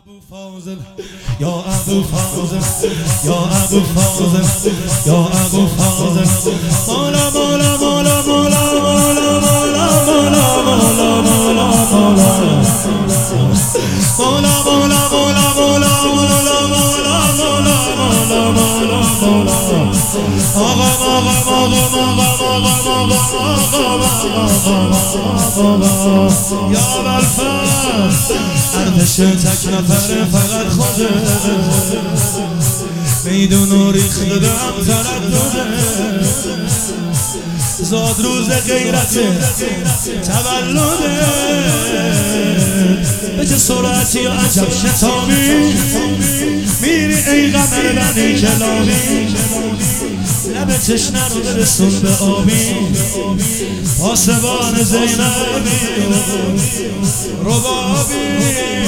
فاضل یا ابو فاضل یا ابو فاضل یا ابو فاضل مولا مولا مولا مولا مولا مولا مولا مولا مولا مولا مولا مولا مولا مولا مولا مولا مولا آقا یا بالفرد ارتش تک نفره فقط خوده میدون و ریخته دم تردده زاد روز غیرت تولده به چه سرعتی و عجب شتابی میری ای قمر بنی کلابی لب تشنه رو برسون به آبی پاسبان زینبی ربابی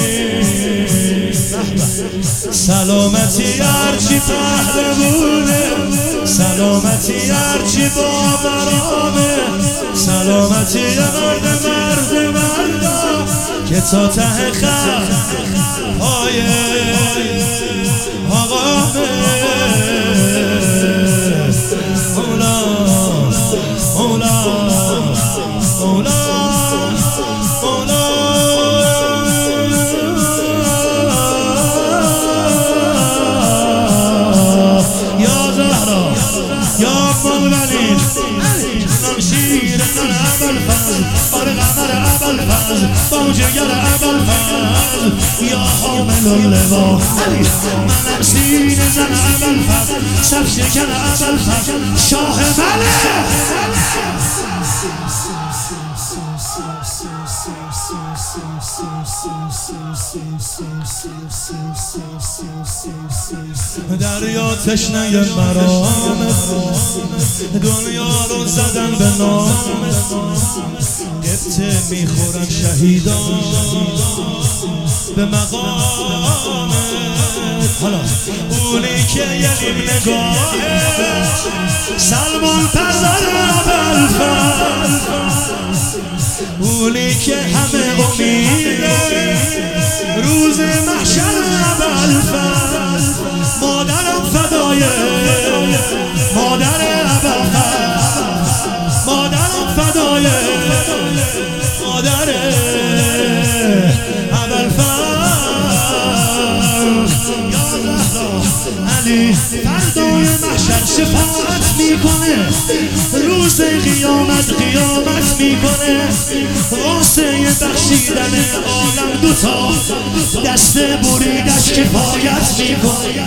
سلامتی هرچی پهلوونه سلامتی هرچی با برامه سلامتی مردا که تا ته خط پای آقامه مولا مولا مولا مولا یا زهرا یا مولانا شیر من ابوالفضل بار قمر ابوالفضل با جگر ابوالفضل یا حامل اللوا منم سین زن ابوالفضل شب شکن ابوالفضل شاه ملک دریا تشنه مرامت دنیا رو زدن به نامت گفته میخورن شهیدان به مقامت حالا اونی که یلیم نگاهه سلمان پرور ابوالفضل اونی که همه امیده روز محشر ابوالفضل مادرم فدای مادر ابوالفضل مادرم فدای مادر ابوالفضل یا زهرا علی فردای محشر شفاعت میکنه روز قیامت میکنه واسه بخشیدن عالم دوتا دست بریدش کفایت میکنه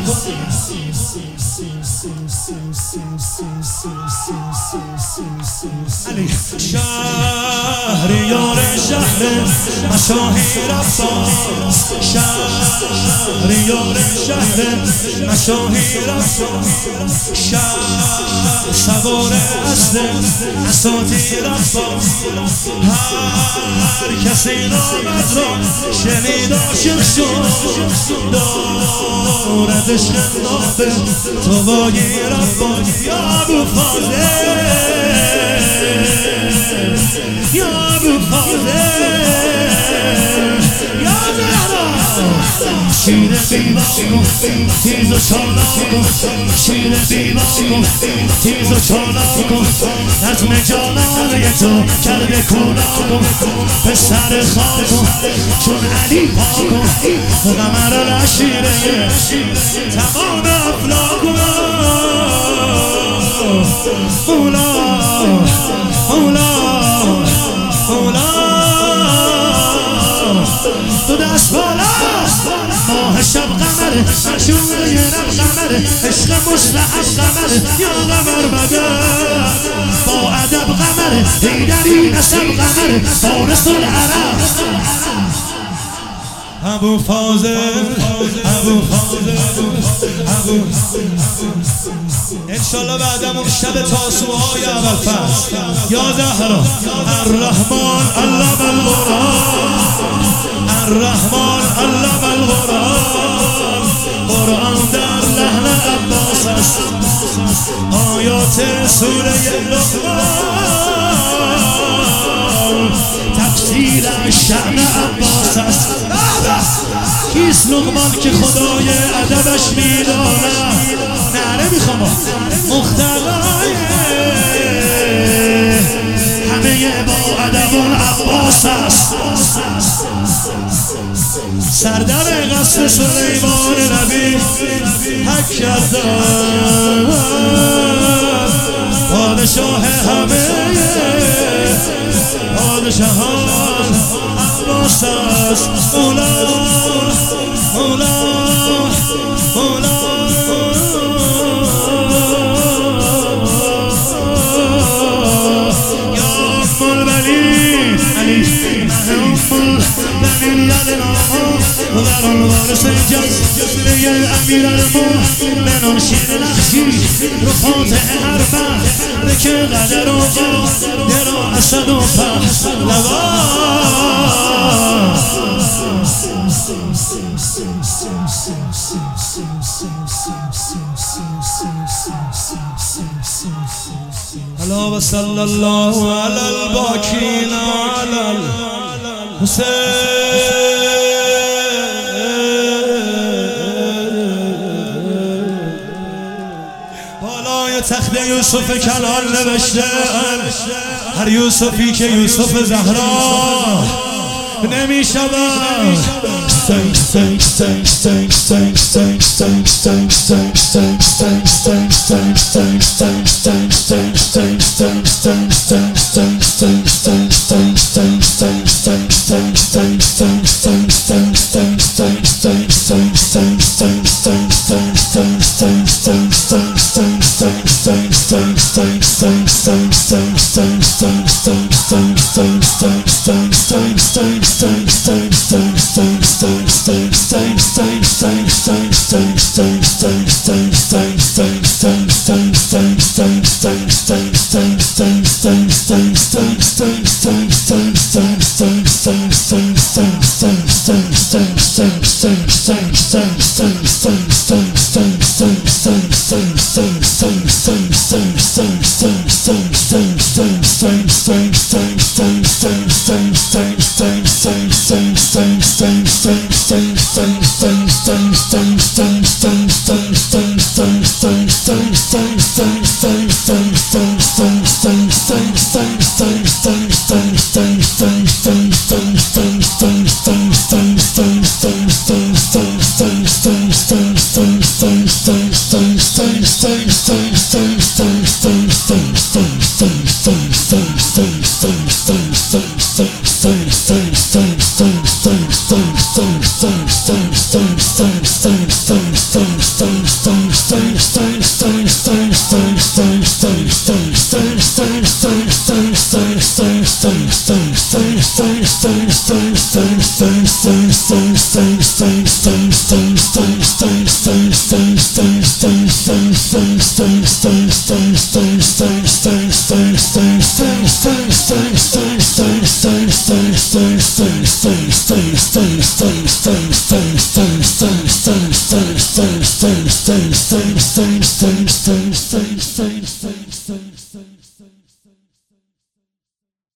شهریار شهر مشاهیر عباس شهریار شهر مشاهیر عباس شهر سوار اصل اساطیر عباس هر کسی نامد را شنید عاشق شد دارد عشق نابه تو باگیر عباس یا ابو فاضل یا ابو فاضل یا زهرا شیر بیباکو تیز و چالاکو شیر بیباکو تیز و چالاکو نظم جانانه تو کرده کولاکو پسر خاکو چون علی پاکو قمر العشیره تمام افلاکو مولا مولا مولا تو دست بالا ماه شب قمر مشهور رب قمر عشق مستحب قمر یا قمر بده با ادب قمر حیدری نسب قمر فارس العرب ابو فاضل ابو فاضل ابو انشالله بعدمون شب تاسوهای ابوالفضل یا زهرا الرحمن علم القرآن الرحمن علم القرآن قرآن در لحن عباس است آیات سوره لقمان تفسیر شأن عباس است کیست لقمان که خدای ادبش میداند؟ نه نمیخوام مختلای همه با ادبان عباس است. سردر قصر سلیمان نبی حق کردم پادشاه همه پادشاهان عباس است. مولا مولا مولا یا ام الولید علی دلیل یادنامه و وارث جزیره امیر المؤمنان شیر نخشی رو فاتح حرفن که قدر و در اسد و پهلوان الا و صلی الله علی الباکین علی الحسین. بالای تخت یوسف کلال نوشته هر یوسفی که یوسف زهرا نمی شود. Stone